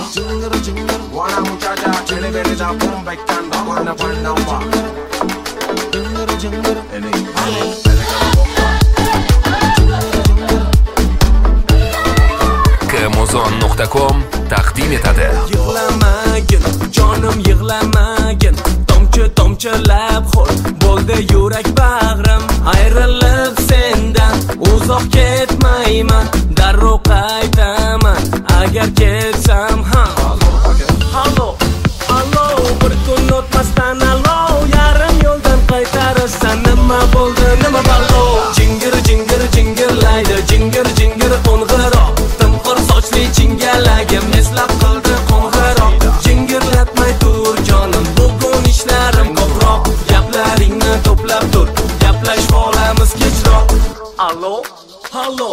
Jingir jingir, buona muchacha, tiene bene da boom beccando, buona buona va. Jingir jingir, Kmozon.com taqdim etadi. Yig'lamagin, jonim yig'lamagin, tomchi tomchilab xol bo'ldi yurak bag'rim. Ayrilib sendan uzoq ketmayman, darrov qaytaman agar ketsam ham. Hallo, hallo, bir kun o'tmasdan hallo, yarim yo'ldan qaytarsan. Nima bo'ldi, nima ballo? Jingir jingir jingirlaydi, jingir jingir qo'ng'iroq. Timqir sochli chingalagim eslab qildi qo'ng'iroq. Jingirlatmay tur jonim, bugun ishlarim ko'proq. Gaplaringni to'plab tur, gaplashib olamiz kechroq. Allo, hallo.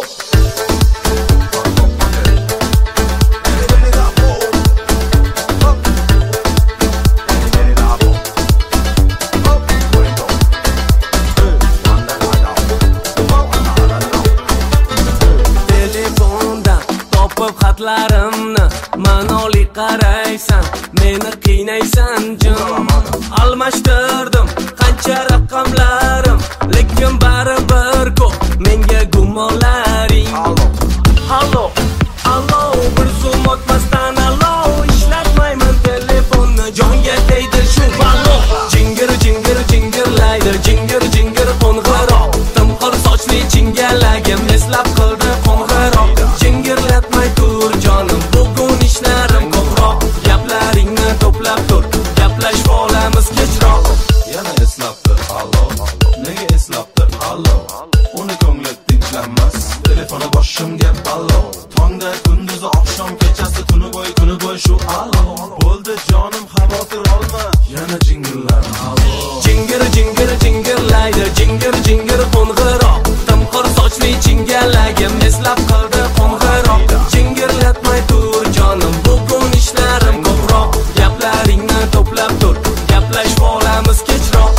Xatlarimni ma'noli qaraysan, meni qiynaysan jim. Almashtirdim qancha raqamlarim, lekin baribir ko'p menga gumonlaring. Hallo, hallo, bir zum o'tmasdan hallo, ishlatmayman telefonni, jonga tegdi shu ballo. Jingir jingir jingirlaydi, jingir jingir qo'ng'iroq. Timqir sochli chingalagim eslab qildi qo'ng'iroq. Jingirlatmay tur jonim, bugun ishlarim ko'proq. Gaplaringni to'plab tur, gaplashib olamiz kechroq. yana eslabdi, allo, nega eslabdi, allo. Uni ko'ngli tinchlanmas, telefoni boshimga ballo. Tongda kunduzi oqshom kechasi kuni bo'y shu allo. Bo'ldi jonim xavotir olma, yana jingirlar, allo. Jingir jingir jingirlaydi, jingir jingir qo'ng'iroq. Timqir sochli chingalagim eslab qildi qo'ng'iroq. Jingirlatmay tur jonim, bugun ishlarim ko'proq. Gaplaringni to'plab tur, gaplashib olamiz kechroq.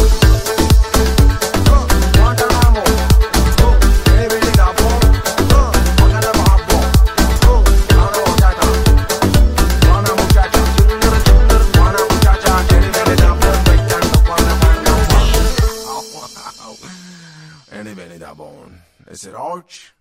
Any Benny da Bone. Is it arch?